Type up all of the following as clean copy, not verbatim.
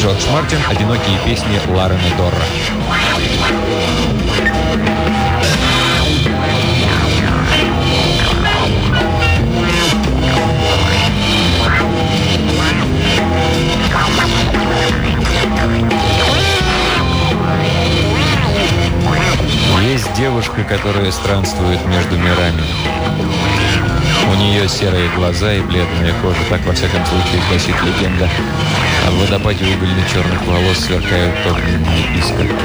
Джордж Мартин. Одинокие песни Ларены Дорра. Есть девушка, которая странствует между мирами. У нее серые глаза и бледная кожа, так во всяком случае гласит легенда. А в водопаде угольно-черных волос сверкают огненные искорки.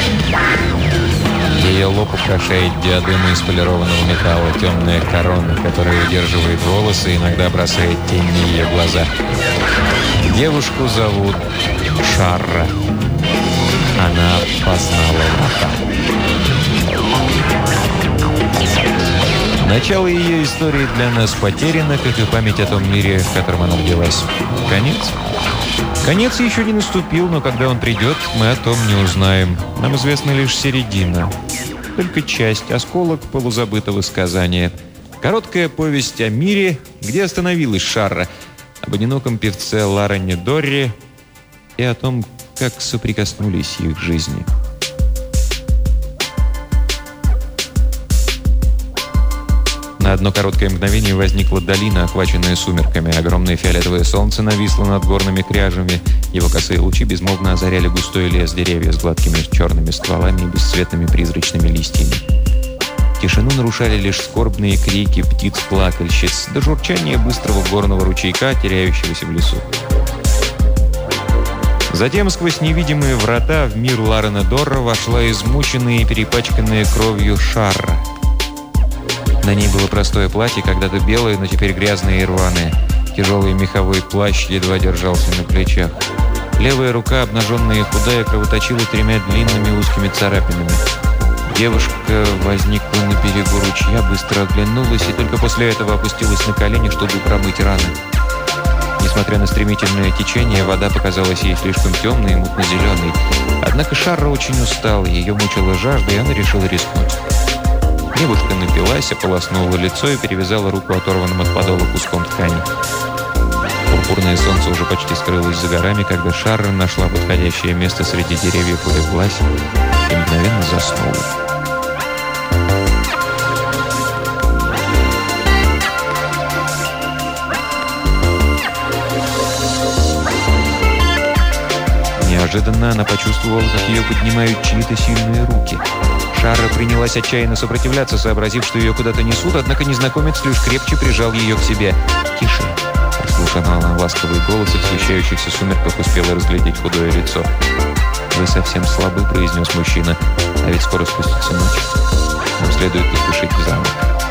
Ее лоб украшает диадема из полированного металла, темная корона, которая удерживает волосы и иногда бросает тень на ее глаза. Девушку зовут Шарра. Она познала врата. Начало ее истории для нас потеряно, как и память о том мире, в котором она родилась. Конец? Конец еще не наступил, но когда он придет, мы о том не узнаем. Нам известна лишь середина. Только часть, осколок полузабытого сказания. Короткая повесть о мире, где остановилась Шарра, об одиноком певце Ларене Дорре и о том, как соприкоснулись их жизни. На одно короткое мгновение возникла долина, охваченная сумерками. Огромное фиолетовое солнце нависло над горными кряжами. Его косые лучи безмолвно озаряли густой лес, деревья с гладкими черными стволами и бесцветными призрачными листьями. Тишину нарушали лишь скорбные крики птиц-плакальщиц до журчания быстрого горного ручейка, теряющегося в лесу. Затем сквозь невидимые врата в мир Ларена Дорра вошла измученная и перепачканная кровью Шарра. На ней было простое платье, когда-то белое, но теперь грязное и рваное. Тяжелый меховой плащ едва держался на плечах. Левая рука, обнаженная и худая, кровоточила 3 длинными узкими царапинами. Девушка возникла на берегу ручья, быстро оглянулась и только после этого опустилась на колени, чтобы промыть раны. Несмотря на стремительное течение, вода показалась ей слишком темной и мутно-зеленой. Однако Шарра очень устала, ее мучила жажда, и она решила рискнуть. Девушка напилась, ополоснула лицо и перевязала руку оторванным от подола куском ткани. Пурпурное солнце уже почти скрылось за горами, когда Шарра нашла подходящее место среди деревьев, улеглась и мгновенно заснула. Неожиданно она почувствовала, как ее поднимают чьи-то сильные руки. Шарра принялась отчаянно сопротивляться, сообразив, что ее куда-то несут, однако незнакомец лишь крепче прижал ее к себе. «Тише!» – прослушала она ласковый голос, и в сгущающихся сумерках успела разглядеть худое лицо. «Вы совсем слабы», – произнес мужчина, – «а ведь скоро спустится ночь. Нам следует поспешить в замок».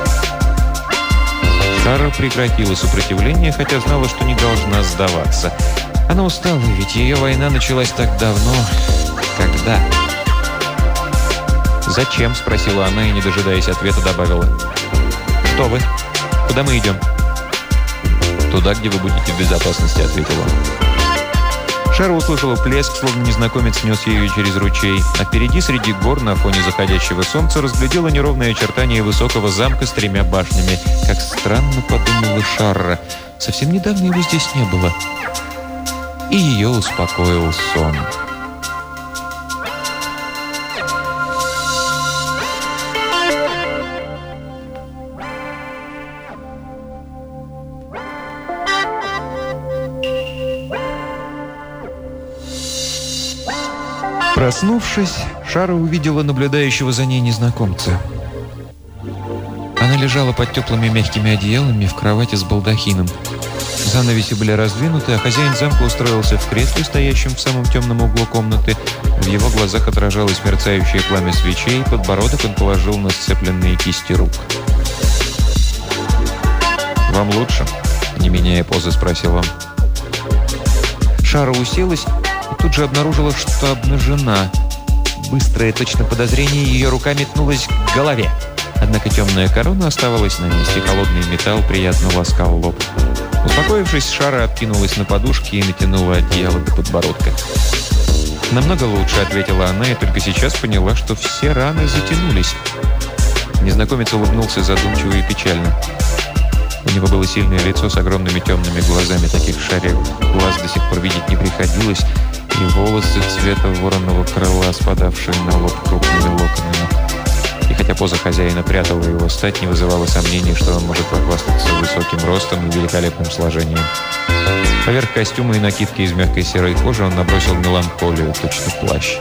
Шарра прекратила сопротивление, хотя знала, что не должна сдаваться. Она устала, ведь ее война началась так давно. Когда? «Зачем?» – спросила она и, не дожидаясь ответа, добавила. «Кто вы? Куда мы идем?» «Туда, где вы будете в безопасности», – ответила он. Шарра услышала плеск, словно незнакомец нес ее через ручей, а впереди среди гор на фоне заходящего солнца разглядела неровное очертание высокого замка с 3 башнями. Как странно, подумала Шарра, совсем недавно его здесь не было. И ее успокоил сон. Проснувшись, Шарра увидела наблюдающего за ней незнакомца. Она лежала под теплыми мягкими одеялами в кровати с балдахином. Занавеси были раздвинуты, а хозяин замка устроился в кресле, стоящем в самом темном углу комнаты. В его глазах отражалось мерцающее пламя свечей, подбородок он положил на сцепленные кисти рук. «Вам лучше?» – не меняя позы, спросил он. Шарра уселась и тут же обнаружила, что обнажена. Быстрое, точно подозрение, ее рука метнулась к голове. Однако темная корона оставалась на месте, холодный металл приятно ласкал лоб. Успокоившись, Шарра откинулась на подушки и натянула одеяло до подбородка. «Намного лучше», — ответила она, и только сейчас поняла, что все раны затянулись. Незнакомец улыбнулся задумчиво и печально. У него было сильное лицо с огромными темными глазами, таких Шарре глаз до сих пор видеть не приходилось, и волосы цвета вороного крыла, спадавшие на лоб крупными локонами. И хотя поза хозяина прятала его стать, не вызывало сомнений, что он может похвастаться высоким ростом и великолепным сложением. Поверх костюма и накидки из мягкой серой кожи он набросил меланхолию, точно плащ.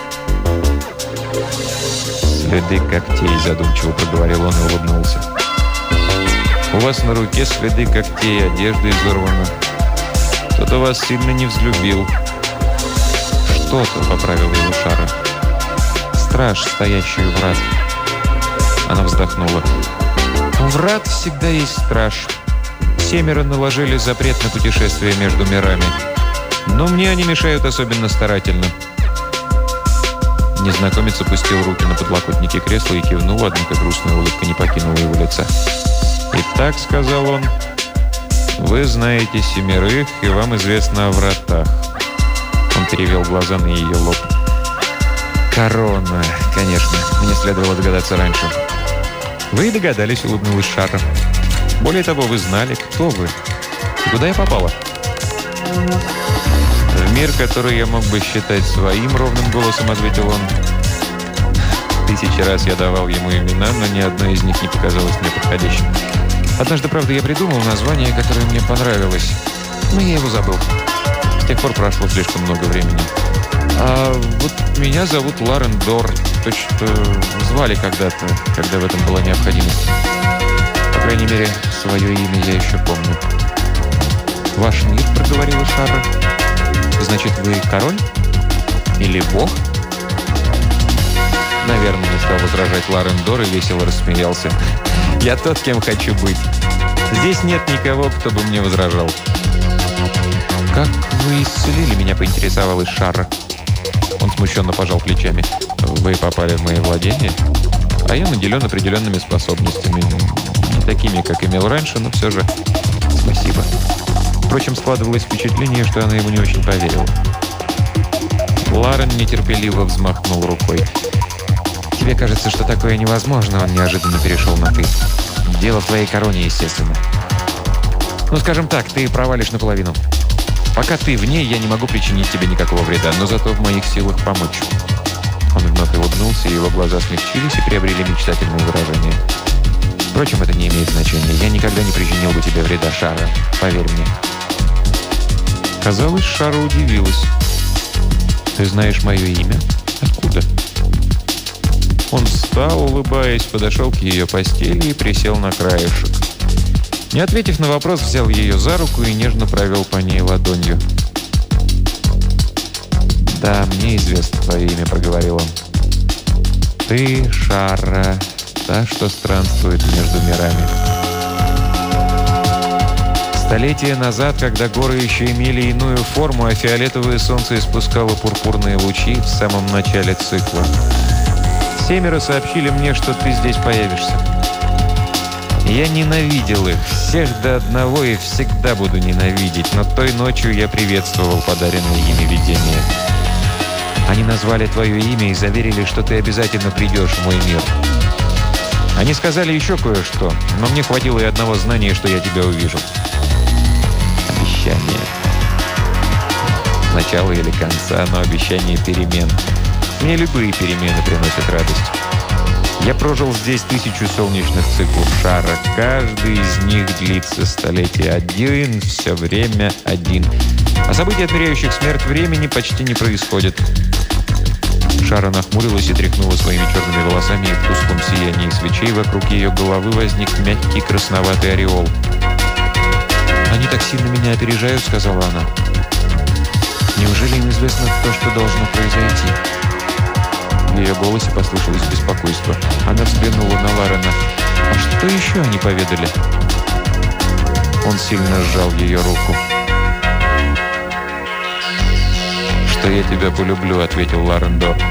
«Следы когтей», — задумчиво проговорил он и улыбнулся. «У вас на руке следы когтей, одежда изорвана. Кто-то вас сильно не взлюбил». «Что-то», — поправил его Шара. «Страж, стоящий у врат». Она вздохнула. «У врат всегда есть страж. 7 наложили запрет на путешествие между мирами. Но мне они мешают особенно старательно». Незнакомец опустил руки на подлокотники кресла и кивнул, однако грустная улыбка не покинула его лица. «Итак», — сказал он, — «вы знаете 7, и вам известно о вратах». Он перевел глаза на ее лоб. «Корона, конечно. Мне следовало догадаться раньше». «Вы и догадались», — улыбнулась Шара. «Более того, вы знали, кто вы. И куда я попала?» «В мир, который я мог бы считать своим», — ровным голосом ответил он. 1000 раз я давал ему имена, но ни одно из них не показалось мне подходящим. Однажды, правда, я придумал название, которое мне понравилось, но я его забыл. С тех пор прошло слишком много времени. А вот меня зовут Ларен Дор. Точно звали когда-то, когда в этом была необходимость. По крайней мере, свое имя я еще помню. «Ваш мир», — проговорила Шара. «Значит, вы король? Или бог?» Наверное, не стал возражать Ларен Дор и весело рассмеялся. «Я тот, кем хочу быть. Здесь нет никого, кто бы мне возражал». «Как вы исцелили меня?» — поинтересовалась Шара. Он смущенно пожал плечами. «Вы попали в мои владения, а я наделен определенными способностями. Не такими, как имел раньше, но все же спасибо». Впрочем, складывалось впечатление, что она ему не очень поверила. Ларен нетерпеливо взмахнул рукой. «Тебе кажется, что такое невозможно?» Он неожиданно перешел на «ты». «Дело в твоей короне, естественно. Ну, скажем так, ты провалишь наполовину. Пока ты в ней, я не могу причинить тебе никакого вреда, но зато в моих силах помочь». Он вновь улыбнулся, и его глаза смягчились и приобрели мечтательное выражение. «Впрочем, это не имеет значения. Я никогда не причинил бы тебе вреда, Шара. Поверь мне». Казалось, Шара удивилась. «Ты знаешь мое имя? Откуда?» Он встал, улыбаясь, подошел к ее постели и присел на краешек. Не ответив на вопрос, взял ее за руку и нежно провел по ней ладонью. «Да, мне известно твое имя», — проговорил он. «Ты, Шара, та, что странствует между мирами». Столетия назад, когда горы еще имели иную форму, а фиолетовое солнце испускало пурпурные лучи в самом начале цикла, 7 сообщили мне, что ты здесь появишься. Я ненавидел их, всех до одного, и всегда буду ненавидеть, но той ночью я приветствовал подаренное ими видение. Они назвали твое имя и заверили, что ты обязательно придешь в мой мир. Они сказали еще кое-что, но мне хватило и одного знания, что я тебя увижу. Обещание. Начало или конца, но обещание перемен. Мне любые перемены приносят радость. Я прожил здесь 1000 солнечных циклов Шара. Каждый из них длится столетия. Один, все время один. А события, отмеряющих смерть времени, почти не происходят. Шара нахмурилась и тряхнула своими черными волосами, и в тусклом сиянии свечей вокруг ее головы возник мягкий красноватый ореол. «Они так сильно меня опережают», — сказала она. «Неужели им известно то, что должно произойти?» В ее голосе послышалось беспокойство. Она взглянула на Ларена. «А что еще они поведали?» Он сильно сжал ее руку. «Что я тебя полюблю», — ответил Ларен Дор.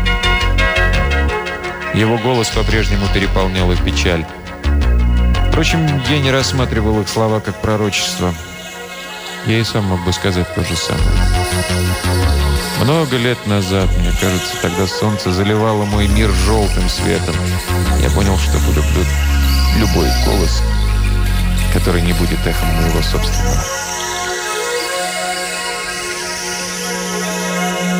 Его голос по-прежнему переполнял их печаль. Впрочем, я не рассматривал их слова как пророчество. Я и сам мог бы сказать то же самое. Много лет назад, мне кажется, тогда солнце заливало мой мир желтым светом. Я понял, что полюблю любой голос, который не будет эхом моего собственного.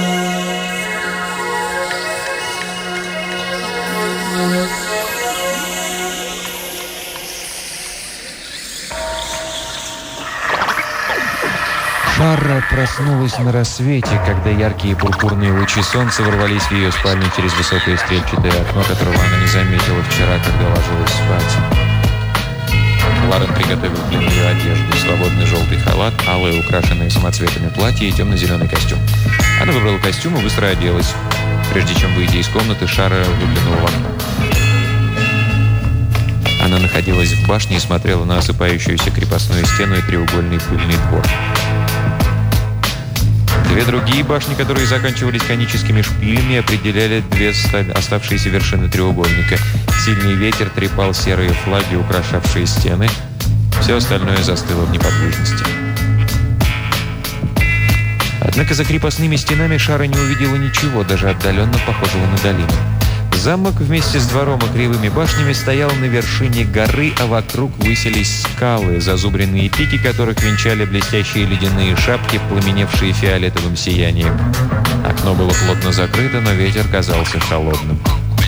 проснулась на рассвете, когда яркие пурпурные лучи солнца ворвались в ее спальню через высокое стрельчатое окно, которого она не заметила вчера, когда ложилась спать. Ларен приготовил для нее одежду: свободный желтый халат, алое, украшенное самоцветами платье и темно-зеленый костюм. Она выбрала костюм и быстро оделась. Прежде чем выйти из комнаты, Шара выглянула в окно. Она находилась в башне и смотрела на осыпающуюся крепостную стену и треугольный пыльный двор. Две другие башни, которые заканчивались коническими шпилями, определяли две оставшиеся вершины треугольника. Сильный ветер трепал серые флаги, украшавшие стены. Все остальное застыло в неподвижности. Однако за крепостными стенами Шара не увидела ничего, даже отдаленно похожего на долину. Замок вместе с двором и кривыми башнями стоял на вершине горы, а вокруг высились скалы, зазубренные пики которых венчали блестящие ледяные шапки, пламеневшие фиолетовым сиянием. Окно было плотно закрыто, но ветер казался холодным.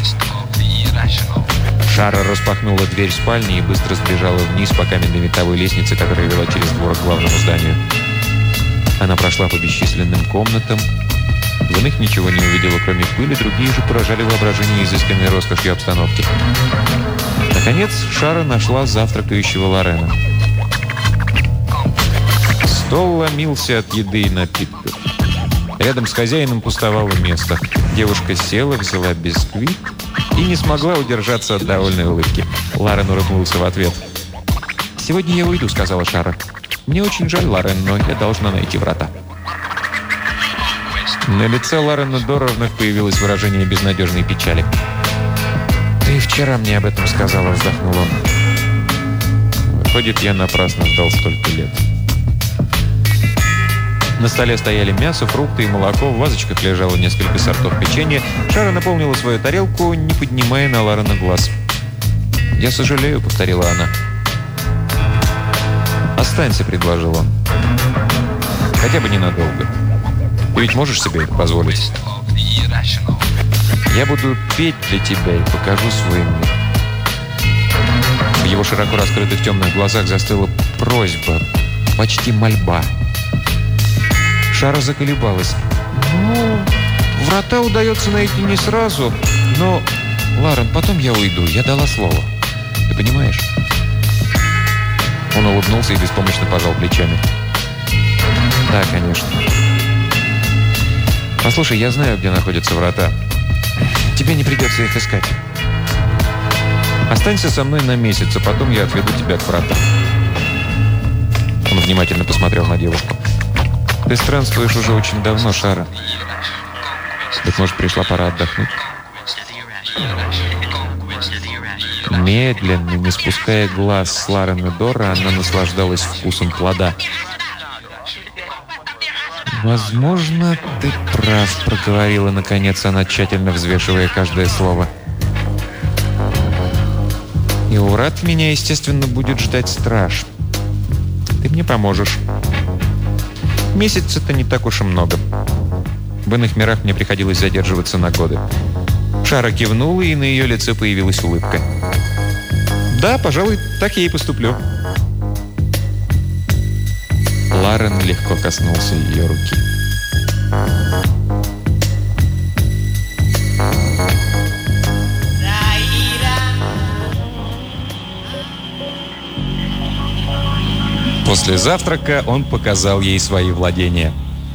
Шара распахнула дверь спальни и быстро сбежала вниз по каменной винтовой лестнице, которая вела через двор к главному зданию. Она прошла по бесчисленным комнатам. В них ничего не увидела, кроме пыли, другие же поражали воображение изысканной роскошью обстановки. Наконец, Шара нашла завтракающего Лорена. Стол ломился от еды и напитков. Рядом с хозяином пустовало место. Девушка села, взяла бисквит и не смогла удержаться от довольной улыбки. Лорен улыбнулся в ответ. «Сегодня я уйду», — сказала Шара. «Мне очень жаль, Лорен, но я должна найти врата». На лице Ларена Дорра вновь появилось выражение безнадежной печали. «Ты вчера мне об этом сказала», — вздохнул он. «Выходит, я напрасно ждал столько лет». На столе стояли мясо, фрукты и молоко, в вазочках лежало несколько сортов печенья. Шара наполнила свою тарелку, не поднимая на Ларена глаз. «Я сожалею», — повторила она. «Останься», — предложил он. «Хотя бы ненадолго. Ты ведь можешь себе это позволить? Я буду петь для тебя и покажу свой мир». В его широко раскрытых темных глазах застыла просьба, почти мольба. Шара заколебалась. Врата удается найти не сразу, но... Ларен, потом я уйду, я дала слово. Ты понимаешь?» Он улыбнулся и беспомощно пожал плечами. «Да, конечно. Послушай, я знаю, где находятся врата. Тебе не придется их искать. Останься со мной на месяц, а потом я отведу тебя к вратам». Он внимательно посмотрел на девушку. «Ты странствуешь уже очень давно, Шара. Быть может, пришла пора отдохнуть?» Медленно, не спуская глаз с Ларена Дорра, она наслаждалась вкусом плода. «Возможно, ты прав», — проговорила наконец она, тщательно взвешивая каждое слово. «И у врат меня, естественно, будет ждать страж. Ты мне поможешь. Месяц — это не так уж и много. В иных мирах мне приходилось задерживаться на годы». Шара кивнула, и на ее лице появилась улыбка. «Да, пожалуй, так я и поступлю». Ларен легко коснулся ее руки. После завтрака он показал ей свои владения.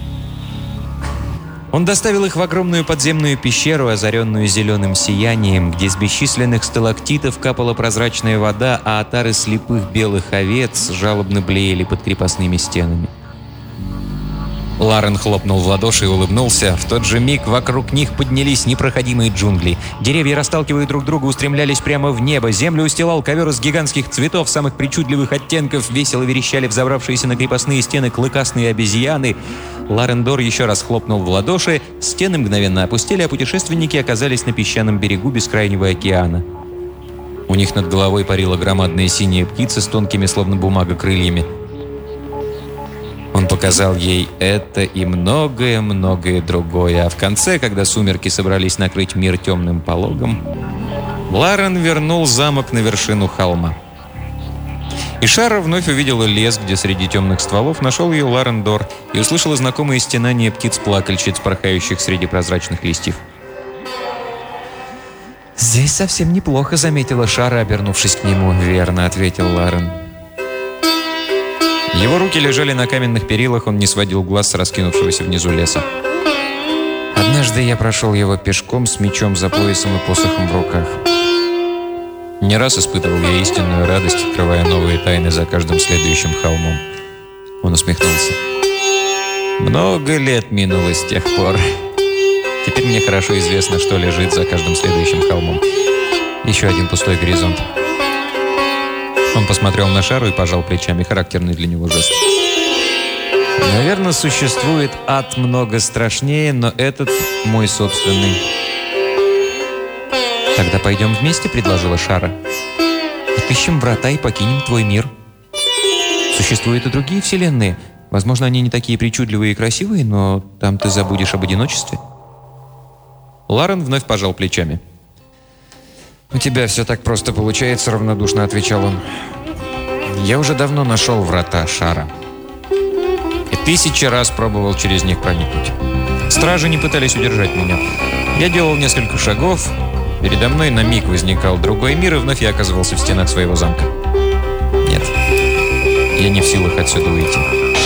Он доставил их в огромную подземную пещеру, озаренную зеленым сиянием, где с бесчисленных сталактитов капала прозрачная вода, а отары слепых белых овец жалобно блеяли под крепостными стенами. Ларен хлопнул в ладоши и улыбнулся. В тот же миг вокруг них поднялись непроходимые джунгли. Деревья, расталкивая друг друга, устремлялись прямо в небо. Землю устилал ковер из гигантских цветов самых причудливых оттенков. Весело верещали взобравшиеся на крепостные стены клыкастые обезьяны. Ларен Дорр еще раз хлопнул в ладоши. Стены мгновенно опустили, а путешественники оказались на песчаном берегу бескрайнего океана. У них над головой парила громадная синяя птица с тонкими, словно бумага, крыльями. Он показал ей это и многое-многое другое. А в конце, когда сумерки собрались накрыть мир темным пологом, Ларен вернул замок на вершину холма. И Шара вновь увидела лес, где среди темных стволов нашел ее Ларен Дор и услышала знакомые стенания птиц-плакальщиц, порхающих среди прозрачных листьев. «Здесь совсем неплохо», — заметила Шара, обернувшись к нему. «Верно», — ответил Ларен. Его руки лежали на каменных перилах, он не сводил глаз с раскинувшегося внизу леса. «Однажды я прошел его пешком с мечом за поясом и посохом в руках. Не раз испытывал я истинную радость, открывая новые тайны за каждым следующим холмом». Он усмехнулся. «Много лет минуло с тех пор. Теперь мне хорошо известно, что лежит за каждым следующим холмом. Еще один пустой горизонт». Он посмотрел на Шару и пожал плечами, характерный для него жест. «Наверное, существует ад много страшнее, но этот мой собственный». «Тогда пойдем вместе», — предложила Шара. «Отыщем врата и покинем твой мир. Существуют и другие вселенные. Возможно, они не такие причудливые и красивые, но там ты забудешь об одиночестве». Ларен вновь пожал плечами. «У тебя все так просто получается», — равнодушно отвечал он. «Я уже давно нашел врата, Шара. И 1000 раз пробовал через них проникнуть. Стражи не пытались удержать меня. Я делал несколько шагов, передо мной на миг возникал другой мир, и вновь я оказывался в стенах своего замка. Нет, я не в силах отсюда уйти».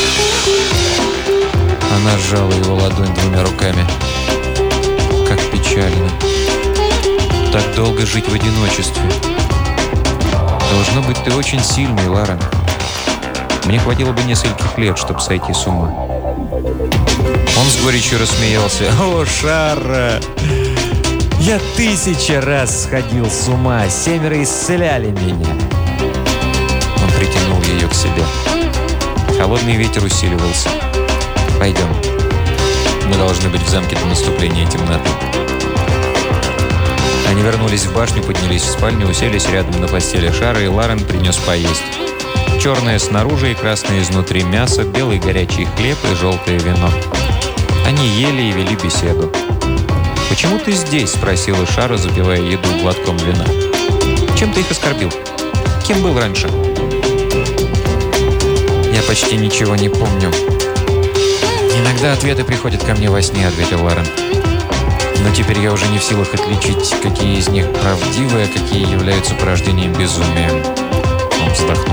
Она сжала его ладонь 2 руками. «Как печально. Так долго жить в одиночестве. Должно быть, ты очень сильный, Ларен. Мне хватило бы нескольких лет, чтобы сойти с ума». Он с горечью рассмеялся. «О, Шара! Я 1000 раз сходил с ума. 7 исцеляли меня». Он притянул ее к себе. Холодный ветер усиливался. «Пойдем. Мы должны быть в замке до наступления темноты». Они вернулись в башню, поднялись в спальню, уселись рядом на постели Шары, и Ларен принес поесть. Черное снаружи и красное изнутри мясо, белый горячий хлеб и желтое вино. Они ели и вели беседу. «Почему ты здесь?» – спросила Шара, запивая еду глотком вина. «Чем ты их оскорбил? Кем был раньше?» «Я почти ничего не помню. Иногда ответы приходят ко мне во сне», – ответил Ларен. «Но теперь я уже не в силах отличить, какие из них правдивые, а какие являются порождением безумия». Он вздохнул.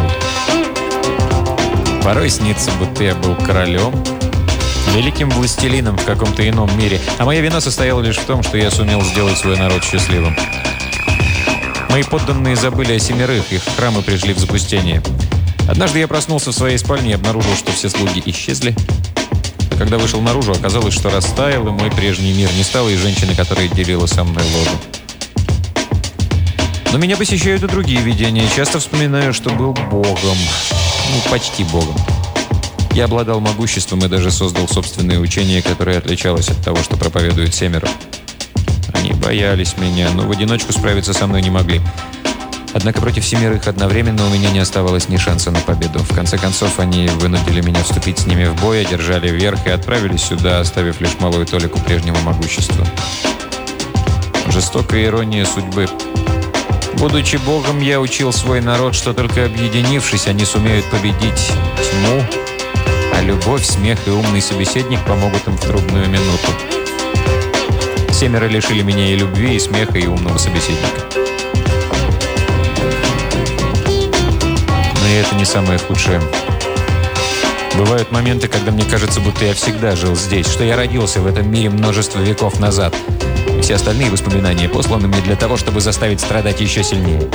«Порой снится, будто я был королем, великим властелином в каком-то ином мире, а моя вина состояла лишь в том, что я сумел сделать свой народ счастливым. Мои подданные забыли о 7, их храмы пришли в запустение. Однажды я проснулся в своей спальне и обнаружил, что все слуги исчезли. А когда вышел наружу, оказалось, что растаял, и мой прежний мир не стало и женщины, которая делила со мной ложу. Но меня посещают и другие видения. Часто вспоминаю, что был богом. Почти богом. Я обладал могуществом и даже создал собственное учение, которое отличалось от того, что проповедуют 7. Они боялись меня, но в одиночку справиться со мной не могли. Однако против 7 одновременно у меня не оставалось ни шанса на победу. В конце концов, они вынудили меня вступить с ними в бой, одержали верх и отправили сюда, оставив лишь малую толику прежнего могущества. Жестокая ирония судьбы. Будучи богом, я учил свой народ, что только объединившись, они сумеют победить тьму, а любовь, смех и умный собеседник помогут им в трудную минуту. 7 лишили меня и любви, и смеха, и умного собеседника. Но и это не самое худшее. Бывают моменты, когда мне кажется, будто я всегда жил здесь, что я родился в этом мире множество веков назад. И все остальные воспоминания посланы мне для того, чтобы заставить страдать еще сильнее.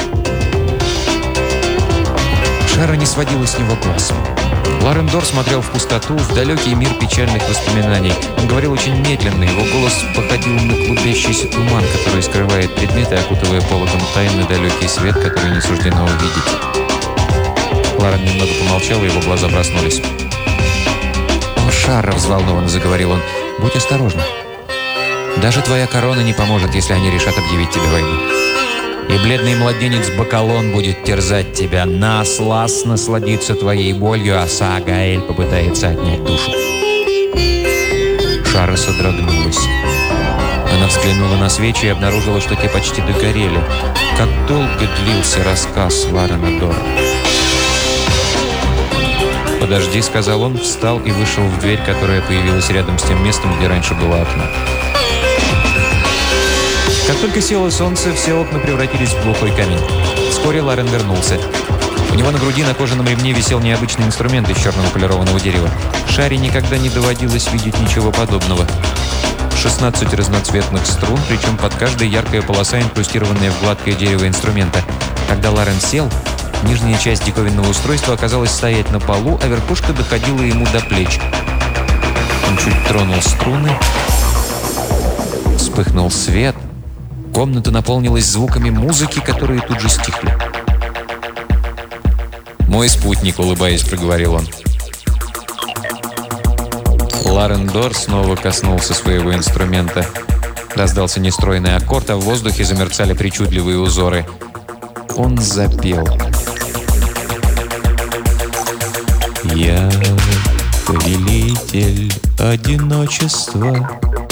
Шара не сводила с него глаз. Ларен Дор смотрел в пустоту, в далекий мир печальных воспоминаний. Он говорил очень медленно, его голос походил на клубящийся туман, который скрывает предметы, окутывая пологом тайны далекий свет, который не суждено увидеть. Ларен немного помолчал, и его глаза проснулись. «О, Шара!» – взволнованно заговорил он. «Будь осторожна. Даже твоя корона не поможет, если они решат объявить тебе войну. И бледный младенец Бакалон будет терзать тебя. Наслас насладится твоей болью, а Саагаэль попытается отнять душу». Шара содрогнулась. Она взглянула на свечи и обнаружила, что те почти догорели. Как долго длился рассказ Ларена Дора. «Подожди», — сказал он, встал и вышел в дверь, которая появилась рядом с тем местом, где раньше было окно. Как только село солнце, все окна превратились в глухой камень. Вскоре Ларен вернулся. У него на груди на кожаном ремне висел необычный инструмент из черного полированного дерева. Шаре никогда не доводилось видеть ничего подобного. 16 разноцветных струн, причем под каждой яркая полоса, инкрустированная в гладкое дерево инструмента. Когда Ларен сел, нижняя часть диковинного устройства оказалась стоять на полу, а верхушка доходила ему до плеч. Он чуть тронул струны. Вспыхнул свет. Комната наполнилась звуками музыки, которые тут же стихли. «Мой спутник», — улыбаясь, проговорил он. Ларен Дор снова коснулся своего инструмента. Раздался нестройный аккорд, а в воздухе замерцали причудливые узоры. Он запел. «Я повелитель одиночества,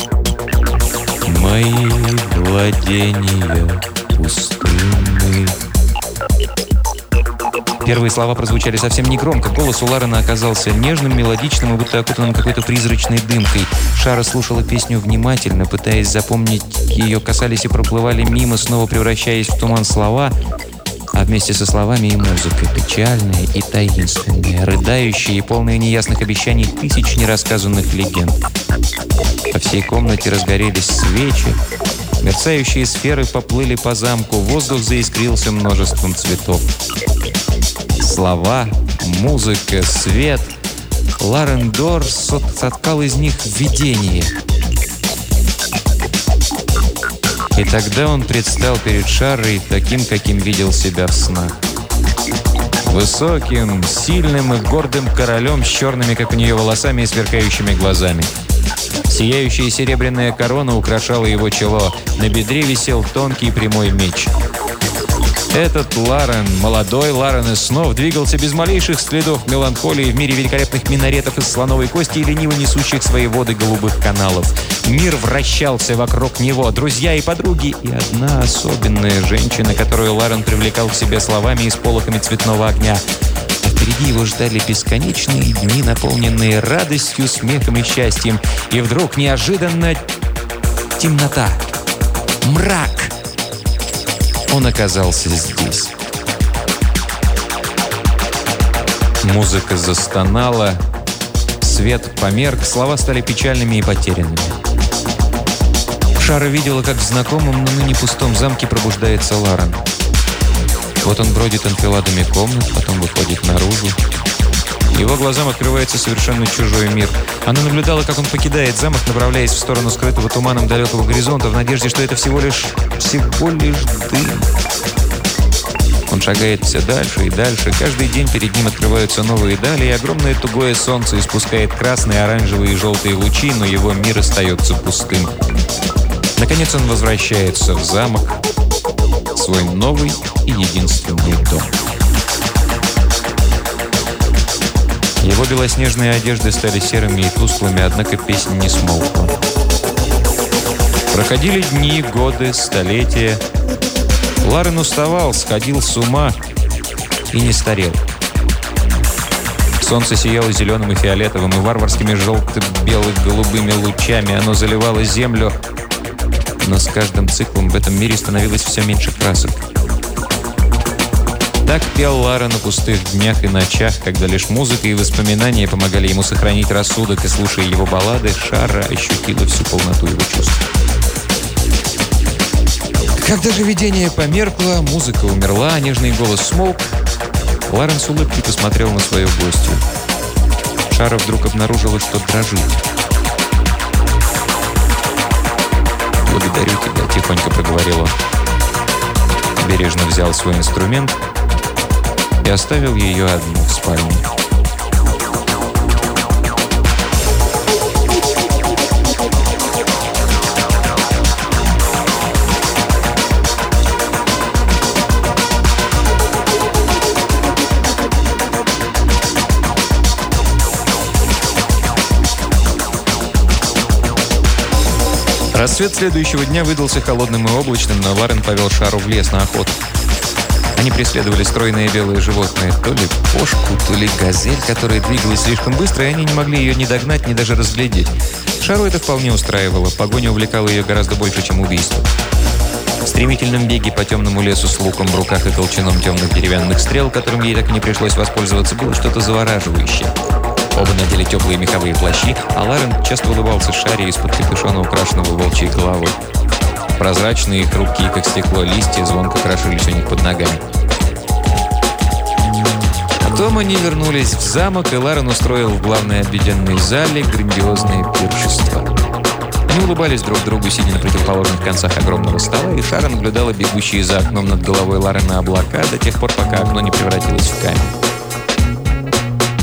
мои владения пустынны». Первые слова прозвучали совсем негромко. Голос у Ларена оказался нежным, мелодичным и будто окутанным какой-то призрачной дымкой. Шара слушала песню внимательно, пытаясь запомнить ее, касались и проплывали мимо, снова превращаясь в туман слова, а вместе со словами и музыкой, печальная и таинственная, рыдающая и полная неясных обещаний тысяч нерассказанных легенд. По всей комнате разгорелись свечи, мерцающие сферы поплыли по замку, воздух заискрился множеством цветов. Слова, музыка, свет. Ларен Дор соткал из них видение. И тогда он предстал перед Шарой таким, каким видел себя в снах. Высоким, сильным и гордым королем с черными, как у нее, волосами и сверкающими глазами. Сияющая серебряная корона украшала его чело. На бедре висел тонкий прямой меч. Этот Ларен, молодой Ларен из снов, двигался без малейших следов меланхолии в мире великолепных минаретов из слоновой кости и лениво несущих свои воды голубых каналов. Мир вращался вокруг него, друзья и подруги, и одна особенная женщина, которую Ларен привлекал к себе словами и сполохами цветного огня. А впереди его ждали бесконечные дни, наполненные радостью, смехом и счастьем. И вдруг неожиданно темнота, мрак. Он оказался здесь. Музыка застонала, свет померк, слова стали печальными и потерянными. Шара видела, как в знакомом, но ныне пустом замке пробуждается Ларен. Вот он бродит анфиладами комнат, потом выходит наружу. Его глазам открывается совершенно чужой мир. Она наблюдала, как он покидает замок, направляясь в сторону скрытого туманом далекого горизонта, в надежде, что это всего лишь дым. Он шагает все дальше и дальше. Каждый день перед ним открываются новые дали, и огромное тугое солнце испускает красные, оранжевые и желтые лучи, но его мир остается пустым. Наконец он возвращается в замок, в свой новый и единственный дом. Его белоснежные одежды стали серыми и тусклыми, однако песня не смолкла. Проходили дни, годы, столетия. Ларен уставал, сходил с ума и не старел. Солнце сияло зеленым и фиолетовым, и варварскими желто-бело-голубыми лучами. Оно заливало землю, но с каждым циклом в этом мире становилось все меньше красок. Так пел Ларен на пустых днях и ночах, когда лишь музыка и воспоминания помогали ему сохранить рассудок, и, слушая его баллады, Шара ощутила всю полноту его чувств. Когда же видение померкло, музыка умерла, а нежный голос смолк, Ларен с улыбкой посмотрел на свою гостью. Шара вдруг обнаружила, что дрожит. «Благодарю тебя», — тихонько проговорил он. Бережно взял свой инструмент и оставил ее одну в спальне. Рассвет следующего дня выдался холодным и облачным, но Ларен повел Шару в лес на охоту. Они преследовали стройное белое животное, то ли кошку, то ли газель, которая двигалась слишком быстро, и они не могли ее ни догнать, ни даже разглядеть. Шару это вполне устраивало, погоня увлекала ее гораздо больше, чем убийство. В стремительном беге по темному лесу с луком в руках и колчаном темных деревянных стрел, которым ей так и не пришлось воспользоваться, было что-то завораживающее. Оба надели теплые меховые плащи, а Ларен часто улыбался Шаре из-под капюшона, украшенного волчьей головой. Прозрачные, хрупкие, как стекло, листья звонко крошились у них под ногами. Потом они вернулись в замок, и Ларен устроил в главной обеденной зале грандиозное пиршество. Они улыбались друг другу, сидя на противоположных концах огромного стола, и Шара наблюдала бегущие за окном над головой Ларена облака до тех пор, пока окно не превратилось в камень.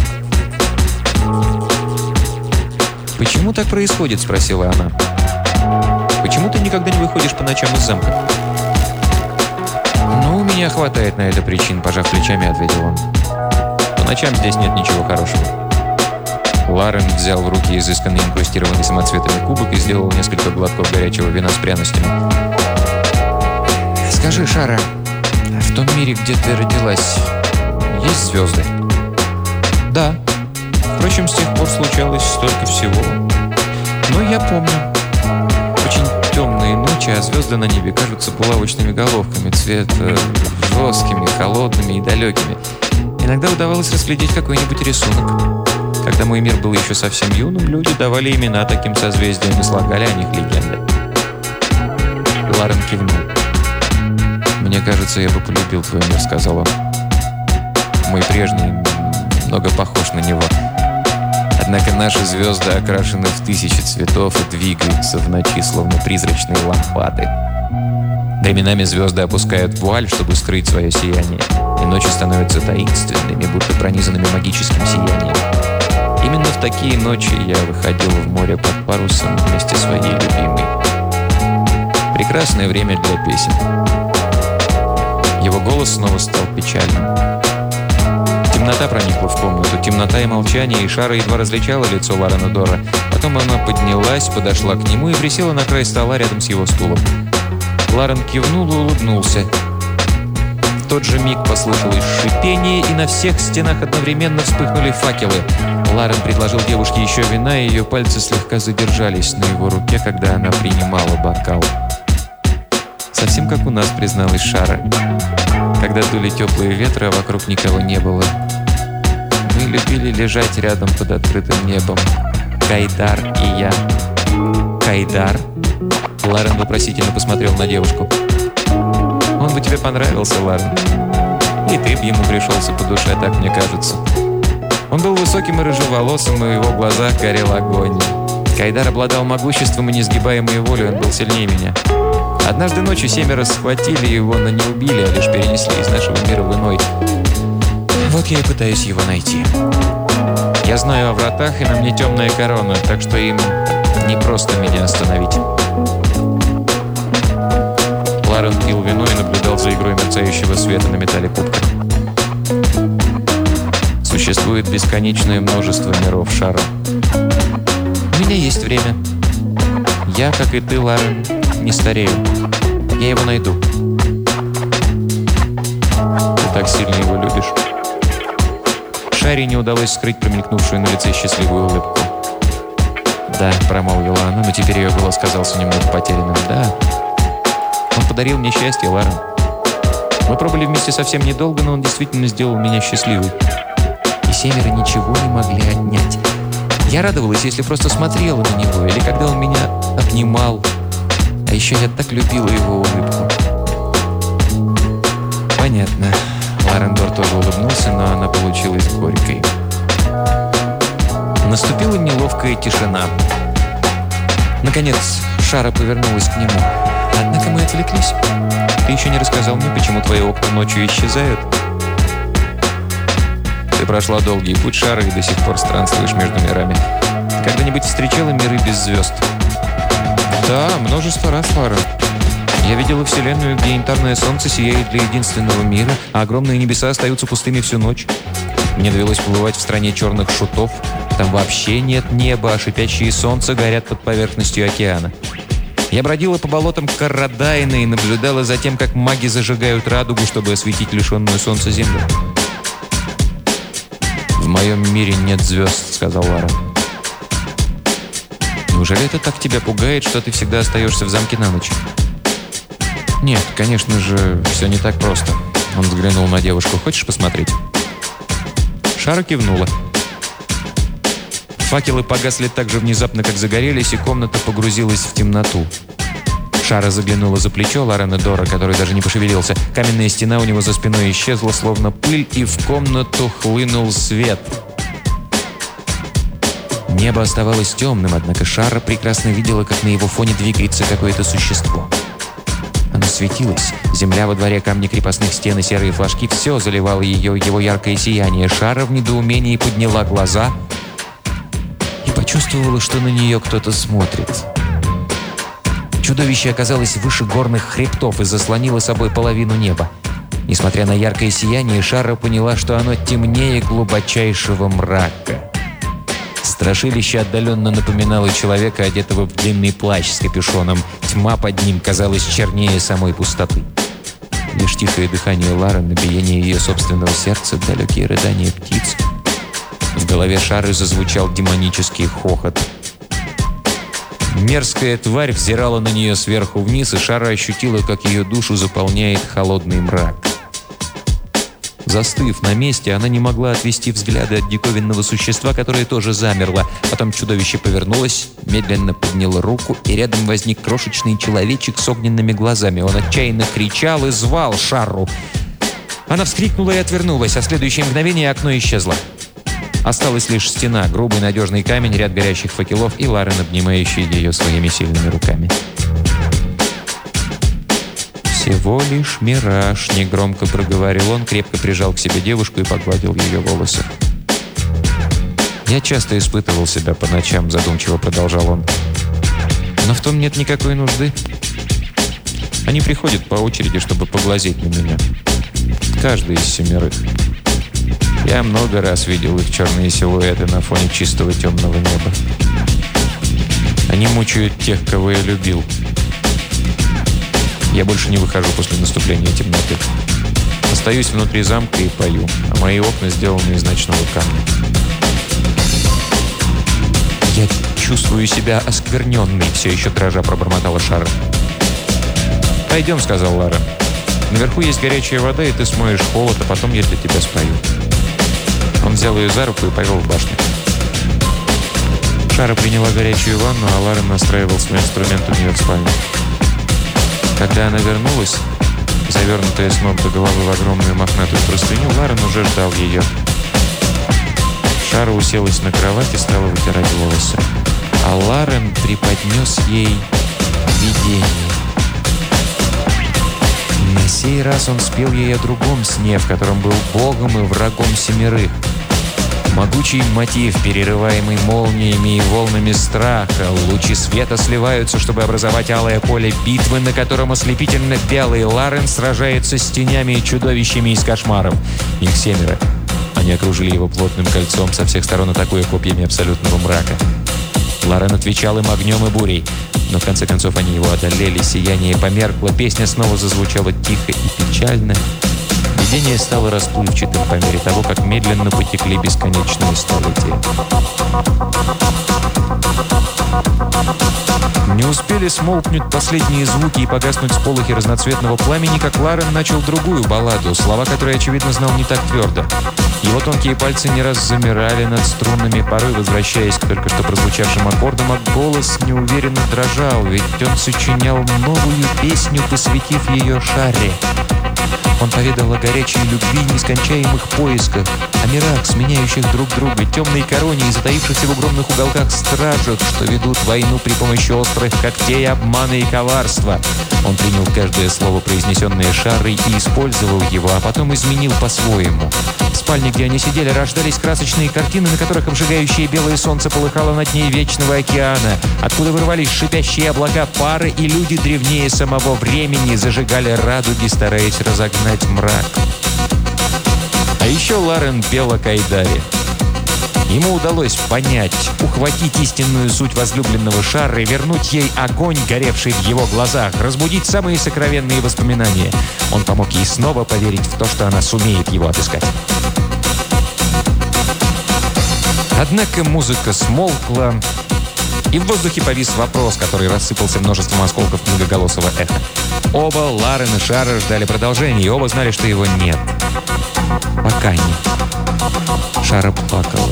«Почему так происходит?» – спросила она. «Почему ты никогда не выходишь по ночам из замка?» «Ну, у меня хватает на это причин», – пожав плечами, ответил он. «По ночам здесь нет ничего хорошего». Ларен взял в руки изысканный инкрустированный самоцветами кубок и сделал несколько глотков горячего вина с пряностями. «Скажи, Шара, в том мире, где ты родилась, есть звезды?» «Да. Впрочем, с тех пор случалось столько всего. Но я помню. Очень темные ночи, а звезды на небе кажутся булавочными головками, цвета жесткими, холодными и далекими. Иногда удавалось разглядеть какой-нибудь рисунок. Когда мой мир был еще совсем юным, люди давали имена таким созвездиям и слагали о них легенды». Ларен кивнул. «Мне кажется, я бы полюбил твой мир», — сказал он. «Мой прежний много похож на него. Однако наши звезды окрашены в тысячи цветов и двигаются в ночи, словно призрачные лампады. Временами звезды опускают вуаль, чтобы скрыть свое сияние, и ночи становятся таинственными, будто пронизанными магическим сиянием. Именно в такие ночи я выходил в море под парусом вместе со своей любимой. Прекрасное время для песен». Его голос снова стал печальным. Темнота проникла в комнату, темнота и молчание, и Шара едва различала лицо Ларена Дора. Потом она поднялась, подошла к нему и присела на край стола рядом с его стулом. Ларен кивнул и улыбнулся. В тот же миг послышалось шипение, и на всех стенах одновременно вспыхнули факелы. Ларен предложил девушке еще вина, и ее пальцы слегка задержались на его руке, когда она принимала бокал. «Совсем как у нас», — призналась Шара. «Когда дули теплые ветры, а вокруг никого не было. Мы любили лежать рядом под открытым небом. Кайдар и я». «Кайдар?» Ларен вопросительно посмотрел на девушку. «Он бы тебе понравился, Ларен. И ты б ему пришелся по душе, так мне кажется». Он был высоким и рыжеволосым, и в его глазах горел огонь. Кайдар обладал могуществом и несгибаемой волей, он был сильнее меня. Однажды ночью 7 схватили его, но не убили, а лишь перенесли из нашего мира в иной. Вот я и пытаюсь его найти. Я знаю о вратах, и на мне темная корона, так что им не просто меня остановить». Ларен пил вино и наблюдал за игрой мерцающего света на металле кубка. «Существует бесконечное множество миров, Шара. У меня есть время. Я, как и ты, Ларен, не старею. Я его найду». «Ты так сильно его любишь?» Шаре не удалось скрыть промелькнувшую на лице счастливую улыбку. «Да», — промолвила она, но теперь ее голос казался немного потерянным. «Да. Он подарил мне счастье, Ларен. Мы пробыли вместе совсем недолго, но он действительно сделал меня счастливой. И 7 ничего не могли отнять. Я радовалась, если просто смотрела на него, или когда он меня обнимал. А еще я так любила его улыбку». «Понятно». Ларен Дор тоже улыбнулся, но она получилась горькой. Наступила неловкая тишина. Наконец, Шара повернулась к нему. «Однако мы отвлеклись. Ты еще не рассказал мне, почему твои окна ночью исчезают?» «Ты прошла долгий путь, Шара, и до сих пор странствуешь между мирами. Когда-нибудь встречала миры без звезд?» «Да, множество раз, Ларен. Я видела вселенную, где янтарное солнце сияет для единственного мира, а огромные небеса остаются пустыми всю ночь. Мне довелось побывать в стране черных шутов. Там вообще нет неба, а шипящие солнца горят под поверхностью океана. Я бродила по болотам Каррадайна и наблюдала за тем, как маги зажигают радугу, чтобы осветить лишенную солнца землю. «В моем мире нет звезд», — сказал Лара. «Неужели это так тебя пугает, что ты всегда остаешься в замке на ночь?» «Нет, конечно же, все не так просто». Он взглянул на девушку. «Хочешь посмотреть?» Шара кивнула. Факелы погасли так же внезапно, как загорелись, и комната погрузилась в темноту. Шара заглянула за плечо Ларена Дорра, который даже не пошевелился. Каменная стена у него за спиной исчезла, словно пыль, и в комнату хлынул свет. Небо оставалось темным, однако Шара прекрасно видела, как на его фоне двигается какое-то существо. Оно светилось. Земля во дворе, камни крепостных стен и серые флажки — все заливало его яркое сияние. Шара в недоумении подняла глаза и почувствовала, что на нее кто-то смотрит. Чудовище оказалось выше горных хребтов и заслонило собой половину неба. Несмотря на яркое сияние, Шара поняла, что оно темнее глубочайшего мрака. Страшилище отдаленно напоминало человека, одетого в длинный плащ с капюшоном. Тьма под ним казалась чернее самой пустоты. Лишь тихое дыхание Лары, биение ее собственного сердца, далекие рыдания птиц. В голове Шары зазвучал демонический хохот. Мерзкая тварь взирала на нее сверху вниз, и Шара ощутила, как ее душу заполняет холодный мрак. Застыв на месте, она не могла отвести взгляды от диковинного существа, которое тоже замерло. Потом чудовище повернулось, медленно подняло руку, и рядом возник крошечный человечек с огненными глазами. Он отчаянно кричал и звал Шару. Она вскрикнула и отвернулась, а в следующее мгновение окно исчезло. Осталась лишь стена, грубый надежный камень, ряд горящих факелов и Ларен, обнимающий ее своими сильными руками. «Всего лишь мираж», — негромко проговорил он, крепко прижал к себе девушку и погладил ее волосы. «Я часто испытывал себя по ночам», — задумчиво продолжал он. «Но в том нет никакой нужды. Они приходят по очереди, чтобы поглазеть на меня. Каждый из 7. Я много раз видел их черные силуэты на фоне чистого темного неба. Они мучают тех, кого я любил. Я больше не выхожу после наступления темноты. Остаюсь внутри замка и пою, а мои окна сделаны из ночного камня. «Я чувствую себя оскверненной», — все еще дрожа пробормотала Шара. «Пойдем», — сказал Лара. «Наверху есть горячая вода, и ты смоешь холод, а потом я для тебя спою». Он взял ее за руку и повел в башню. Шара приняла горячую ванну, а Лара настраивал свой инструмент у нее в спальне. Когда она вернулась, завернутая с ног до головы в огромную мохнатую простыню, Ларен уже ждал ее. Шара уселась на кровать и стала вытирать волосы. А Ларен преподнес ей видение. На сей раз он спел ей о другом сне, в котором был богом и врагом 7. Могучий мотив, перерываемый молниями и волнами страха. Лучи света сливаются, чтобы образовать алое поле битвы, на котором ослепительно белый Ларен сражается с тенями и чудовищами из кошмаров. Их 7. Они окружили его плотным кольцом, со всех сторон атакуя копьями абсолютного мрака. Ларен отвечал им огнем и бурей. Но в конце концов они его одолели, сияние померкло, песня снова зазвучала тихо и печально. Видение стало расплывчатым по мере того, как медленно потекли бесконечные столетия. Не успели смолкнуть последние звуки и погаснуть сполохи разноцветного пламени, как Ларен начал другую балладу, слова которой, очевидно, знал не так твердо. Его тонкие пальцы не раз замирали над струнами, порой возвращаясь к только что прозвучавшим аккордам, а голос неуверенно дрожал, ведь он сочинял новую песню, посвятив ее Шаре. Он поведал о горячей любви, нескончаемых поисках, о мирах, сменяющих друг друга, темной короне и затаившихся в огромных уголках стражах, что ведут войну при помощи острых когтей, обмана и коварства. Он принял каждое слово, произнесенное Шарой, и использовал его, а потом изменил по-своему. В спальне, где они сидели, рождались красочные картины, на которых обжигающее белое солнце полыхало над ней вечного океана, откуда вырвались шипящие облака пары, и люди древнее самого времени зажигали радуги, стараясь разогнать мрак. А еще Ларен пел о Кайдаре. Ему удалось понять, ухватить истинную суть возлюбленного Шарра и вернуть ей огонь, горевший в его глазах, разбудить самые сокровенные воспоминания. Он помог ей снова поверить в то, что она сумеет его отыскать. Однако музыка смолкла, и в воздухе повис вопрос, который рассыпался множеством осколков многоголосого эха. Оба, Ларен и Шарра, ждали продолжения, и оба знали, что его нет. Пока нет. Шарра плакала.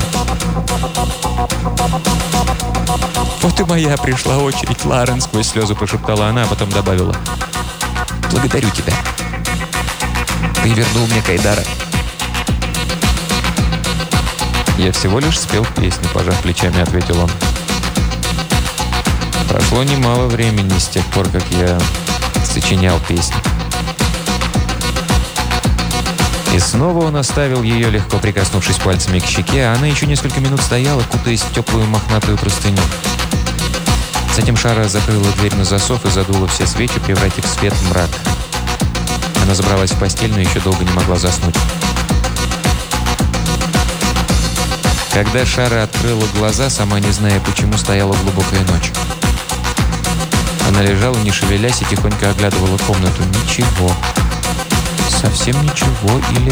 «Вот и моя пришла очередь, Ларен», — сквозь слезы прошептала она, а потом добавила: «Благодарю тебя. Ты вернул мне Кайдара». «Я всего лишь спел песню», — пожав плечами, ответил он. «Прошло немало времени с тех пор, как я сочинял песни». И снова он оставил ее, легко прикоснувшись пальцами к щеке, а она еще несколько минут стояла, кутаясь в теплую мохнатую простыню. Затем Шарра закрыла дверь на засов и задула все свечи, превратив свет в мрак. Она забралась в постель, но еще долго не могла заснуть. Когда Шарра открыла глаза, сама не зная почему, стояла глубокая ночь. Она лежала, не шевелясь, и тихонько оглядывала комнату. Ничего. Совсем ничего, или...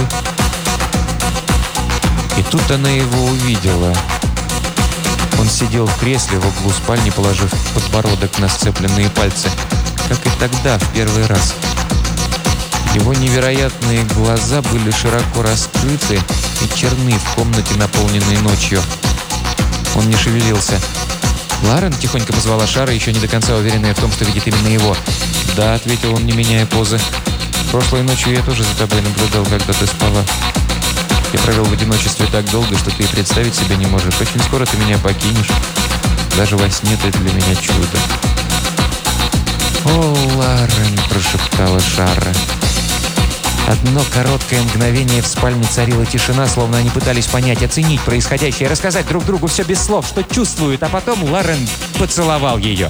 И тут она его увидела. Он сидел в кресле в углу спальни, положив подбородок на сцепленные пальцы, как и тогда, в первый раз. Его невероятные глаза были широко раскрыты и черны в комнате, наполненной ночью. Он не шевелился. «Ларен?» — тихонько позвала Шарра, еще не до конца уверенная в том, что видит именно его. «Да», — ответил он, не меняя позы. «Прошлой ночью я тоже за тобой наблюдал, когда ты спала. Я провел в одиночестве так долго, что ты и представить себе не можешь. Очень скоро ты меня покинешь. Даже во сне ты для меня чудо». «О, Ларен!» — прошептала Шарра. Одно короткое мгновение в спальне царила тишина, словно они пытались понять, оценить происходящее, рассказать друг другу все без слов, что чувствуют, а потом Ларен поцеловал ее.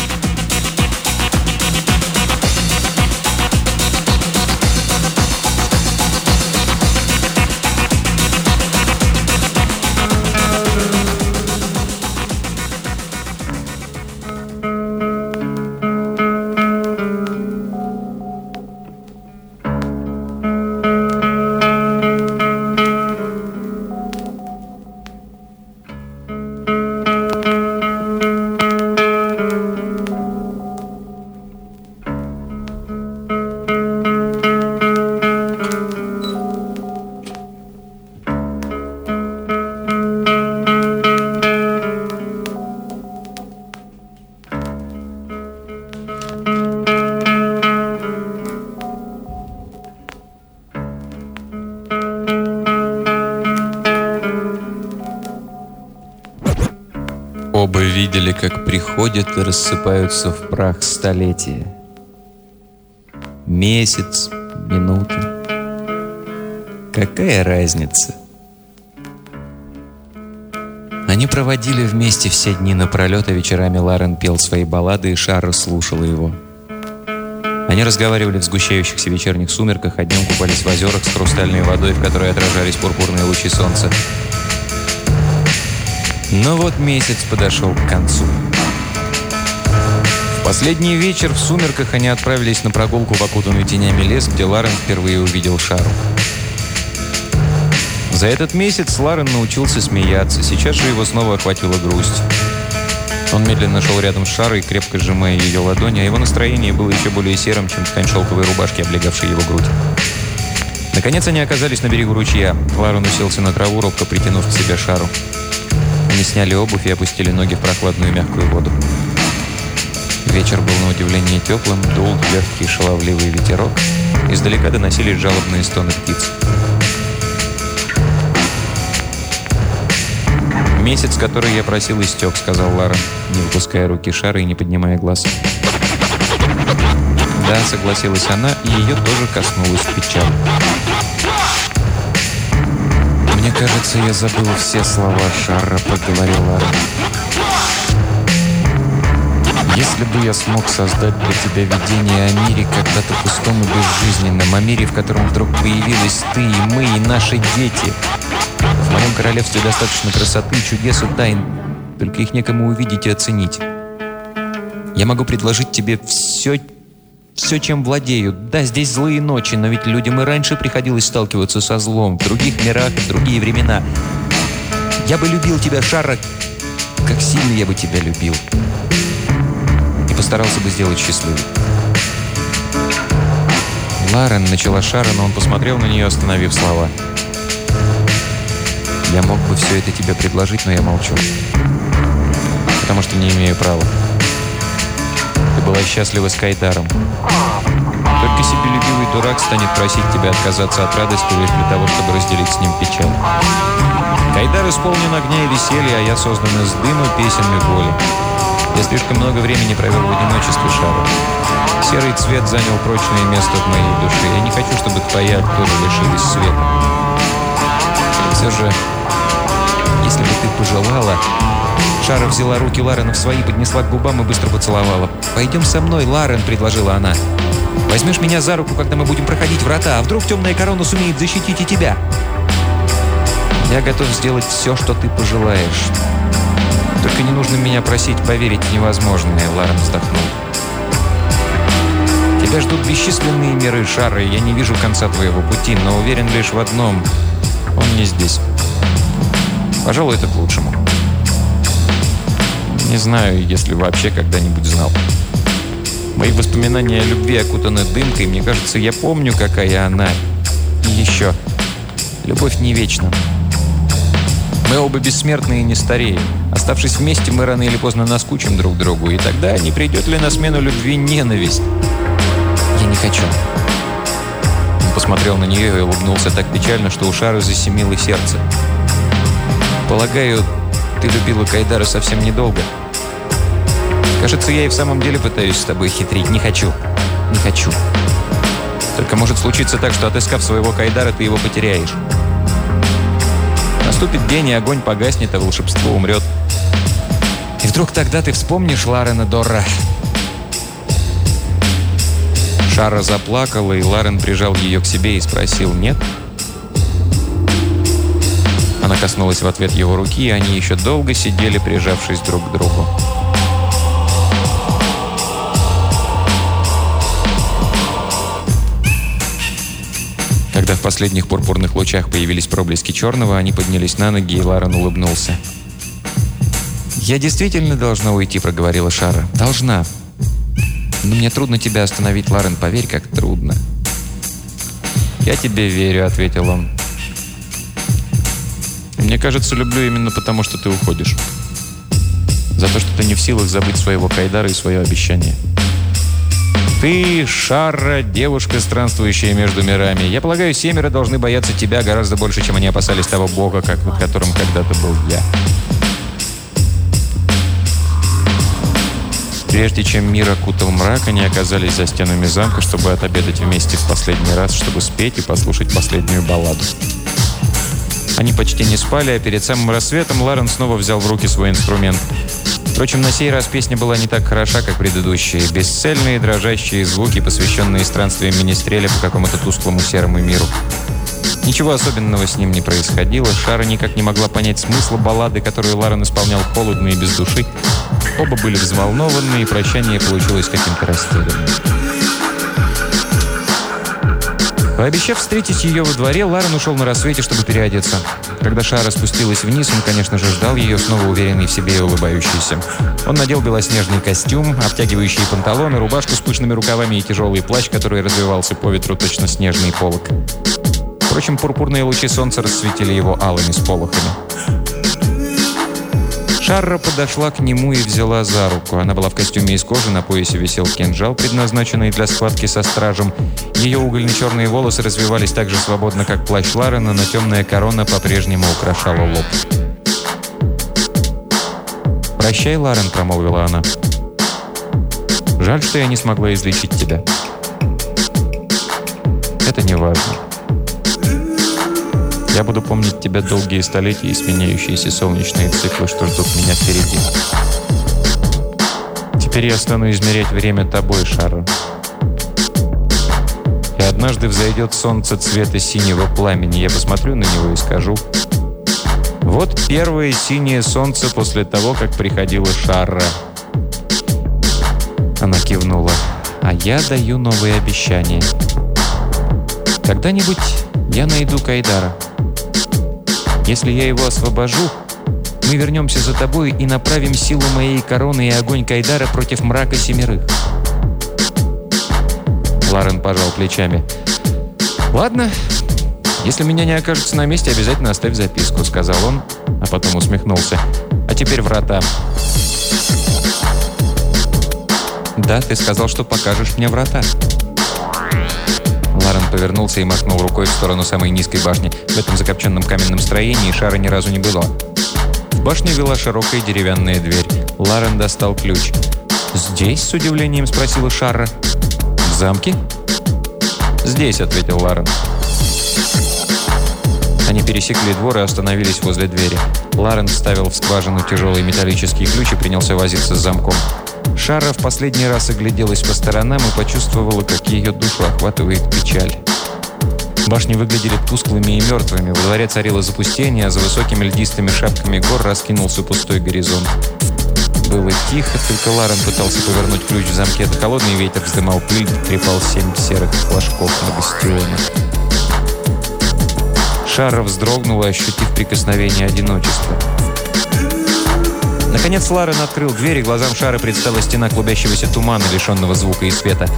Оба видели, как приходят и рассыпаются в прах столетия. Месяц, минуты. Какая разница? Они проводили вместе все дни напролет, а вечерами Ларен пел свои баллады, и Шарра слушала его. Они разговаривали в сгущающихся вечерних сумерках, а днем купались в озерах с хрустальной водой, в которой отражались пурпурные лучи солнца. Но вот месяц подошел к концу. В последний вечер в сумерках они отправились на прогулку в окутанный тенями лес, где Ларен впервые увидел Шарру. За этот месяц Ларен научился смеяться, сейчас же его снова охватила грусть. Он медленно шел рядом с Шаррой, крепко сжимая ее ладони, а его настроение было еще более серым, чем ткань шелковой рубашки, облегавшей его грудь. Наконец они оказались на берегу ручья. Ларен уселся на траву, робко притянув к себе Шарру. Они сняли обувь и опустили ноги в прохладную мягкую воду. Вечер был на удивление теплым, дул легкий шаловливый ветерок. Издалека доносились жалобные стоны птиц. «Месяц, который я просил, истек», — сказал Ларен, не выпуская руки Шарры и не поднимая глаз. «Да», — согласилась она, и ее тоже коснулась печаль. «Мне кажется, я забыл все слова Шарра», — проговорил Ларен. «Если бы я смог создать для тебя видение о мире, когда-то пустом и безжизненном, о мире, в котором вдруг появилась ты и мы, и наши дети, В моем королевстве достаточно красоты, чудес и тайн, только их некому увидеть и оценить. Я могу предложить тебе все, чем владею. Да, здесь злые ночи, но ведь людям и раньше приходилось сталкиваться со злом, в других мирах, в другие времена. Я бы любил тебя, Шарра, как сильно я бы тебя любил. И постарался бы сделать счастливой. Ларен, начала Шарра, но он посмотрел на нее, остановив слова. Я мог бы все это тебе предложить, но я молчу. Потому что не имею права. Ты была счастлива с Кайдаром. Только себелюбивый дурак станет просить тебя отказаться от радости лишь для того, чтобы разделить с ним печаль. Кайдар исполнен огня и веселья, а я создан из дыма, песен и боли. Я слишком много времени провел в одиночестве, Шарра. Серый цвет занял прочное место в моей душе. Я не хочу, чтобы твоя тоже лишилась света. И все же, если бы ты пожелала... Шарра взяла руки Ларена в свои, поднесла к губам и быстро поцеловала. «Пойдем со мной, Ларен», — предложила она. «Возьмешь меня за руку, когда мы будем проходить врата, а вдруг темная корона сумеет защитить и тебя?» «Я готов сделать все, что ты пожелаешь. Только не нужно меня просить поверить в невозможное», — Ларен вздохнул. «Тебя ждут бесчисленные миры, Шарра, и я не вижу конца твоего пути, но уверен лишь в одном — он не здесь. Пожалуй, это к лучшему. Не знаю, если вообще когда-нибудь знал. Мои воспоминания о любви окутаны дымкой, мне кажется, я помню, какая она. И еще. Любовь не вечна. Мы оба бессмертны и не стареем. Оставшись вместе, мы рано или поздно наскучим друг другу, и тогда не придет ли на смену любви ненависть? Я не хочу». Он посмотрел на нее и улыбнулся так печально, что у Шары защемило сердце. «Полагаю, ты любила Кайдара совсем недолго. Кажется, я и в самом деле пытаюсь с тобой хитрить. Не хочу. Не хочу. Только может случиться так, что, отыскав своего Кайдара, ты его потеряешь. Наступит день, и огонь погаснет, а волшебство умрет. И вдруг тогда ты вспомнишь Ларена Дорра». Шарра заплакала, и Ларен прижал ее к себе и спросил: «Нет?» Она коснулась в ответ его руки, и они еще долго сидели, прижавшись друг к другу. Когда в последних пурпурных лучах появились проблески черного, они поднялись на ноги, и Ларен улыбнулся. «Я действительно должна уйти», — проговорила Шарра. «Должна. Но мне трудно тебя остановить, Ларен, поверь, как трудно». «Я тебе верю», — ответил он. «Мне кажется, люблю именно потому, что ты уходишь. За то, что ты не в силах забыть своего Кайдара и свое обещание. Ты, Шарра, девушка, странствующая между мирами. Я полагаю, 7 должны бояться тебя гораздо больше, чем они опасались того бога, которым когда-то был я». Прежде чем мир окутал мрак, они оказались за стенами замка, чтобы отобедать вместе в последний раз, чтобы спеть и послушать последнюю балладу. Они почти не спали, а перед самым рассветом Ларен снова взял в руки свой инструмент. Впрочем, на сей раз песня была не так хороша, как предыдущие. Бесцельные дрожащие звуки, посвященные странствиям Министреля по какому-то тусклому серому миру. Ничего особенного с ним не происходило. Шарра никак не могла понять смысла баллады, которую Ларен исполнял холодно и без души. Оба были взволнованы, и прощание получилось каким-то растерянным. Пообещав встретить ее во дворе, Ларен ушел на рассвете, чтобы переодеться. Когда Шарра спустилась вниз, он, конечно же, ждал ее, снова уверенный в себе и улыбающийся. Он надел белоснежный костюм, обтягивающие панталоны, рубашку с пышными рукавами и тяжелый плащ, который развивался по ветру точно снежный полог. Впрочем, пурпурные лучи солнца расцветили его алыми сполохами. Шарра подошла к нему и взяла за руку. Она была в костюме из кожи, на поясе висел кинжал, предназначенный для схватки со стражем. Ее угольно-черные волосы развивались так же свободно, как плащ Ларена, но темная корона по-прежнему украшала лоб. «Прощай, Ларен», — промолвила она. «Жаль, что я не смогла излечить тебя». «Это не важно. Я буду помнить тебя долгие столетия и сменяющиеся солнечные циклы, что ждут меня впереди. Теперь я стану измерять время тобой, Шарра. И однажды взойдет солнце цвета синего пламени. Я посмотрю на него и скажу: Вот первое синее солнце после того, как приходила Шарра. Она кивнула. А я даю новые обещания. Когда-нибудь я найду Кайдара. Если я его освобожу, мы вернемся за тобой и направим силу моей короны и огонь Кайдара против мрака семерых. Ларен пожал плечами. «Ладно, если меня не окажется на месте, обязательно оставь записку», — сказал он, а потом усмехнулся. «А теперь врата». «Да, ты сказал, что покажешь мне врата». Ларен повернулся и махнул рукой в сторону самой низкой башни. В этом закопченном каменном строении Шара ни разу не было. В башню вела широкая деревянная дверь. Ларен достал ключ. «Здесь?» — с удивлением спросила Шарра. «В замке?» «Здесь», — ответил Ларен. Они пересекли двор и остановились возле двери. Ларен вставил в скважину тяжелый металлический ключ и принялся возиться с замком. Шарра в последний раз огляделась по сторонам и почувствовала, как ее душу охватывает печаль. Башни выглядели тусклыми и мертвыми, во дворе царило запустение, а за высокими льдистыми шапками гор раскинулся пустой горизонт. Было тихо, только Ларен пытался повернуть ключ в замке, да холодный ветер вздымал пыль, трепал 7 серых флажков на бастионах. Шарра вздрогнула, ощутив прикосновение одиночества. Наконец Ларен открыл дверь, и глазам Шары предстала стена клубящегося тумана, лишенного звука и света.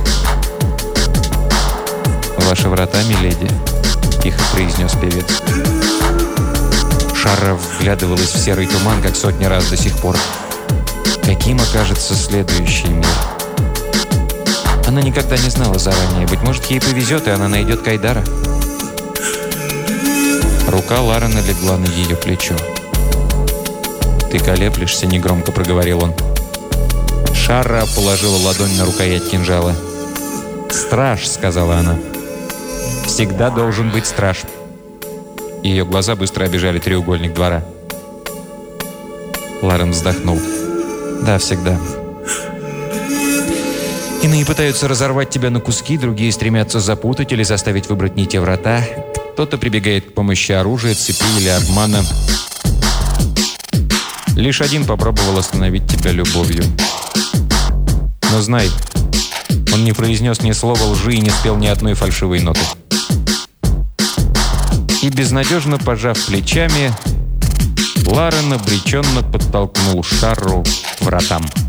«Ваши врата, миледи», — тихо произнес певец. Шарра вглядывалась в серый туман, как сотни раз до сих пор. Каким окажется следующий мир? Она никогда не знала заранее. Быть может, ей повезет, и она найдет Кайдара. Рука Ларена легла на ее плечо. «Ты колеблешься», — негромко проговорил он. Шарра положила ладонь на рукоять кинжала. «Страж», — сказала она. «Всегда должен быть страж». Ее глаза быстро обежали треугольник двора. Ларен вздохнул. «Да, всегда. Иные пытаются разорвать тебя на куски, другие стремятся запутать или заставить выбрать не те врата. Кто-то прибегает к помощи оружия, цепи или обмана. Лишь один попробовал остановить тебя любовью. Но знай, он не произнес ни слова лжи и не спел ни одной фальшивой ноты». И безнадежно пожав плечами, Ларен обреченно подтолкнул Шарру к вратам.